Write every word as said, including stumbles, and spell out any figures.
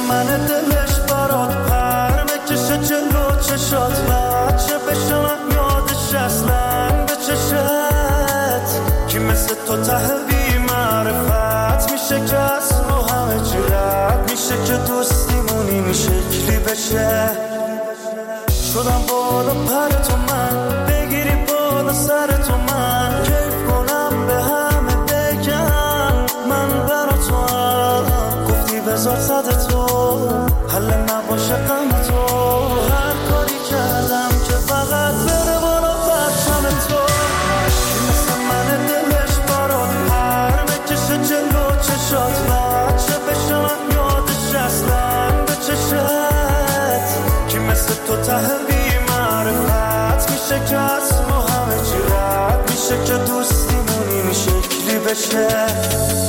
من دلش برات پر بکشه جلو چشات رد چه بشه من یادش اصلا به چشت کی مثل تو ته بی معرفت میشه که از رو همه چی رد میشه که دوستیمون این شکلی بشه شدم بالا پر تو من بگیری بالا سر تو من کیف کنم به همه بگم من برا تو هم گفتی بذار صد تو حل نباشه غم تو هر کاری کردم که فقط بره بالا پرچم تو کی مثل من دلش برات پر بکشه جلو چشات رد چه بشه من یادش اصلا به چشت کی مثل تو ته بی معرفت میشه که از ما همه چی رد میشه که دوستیمون این شکلی بشه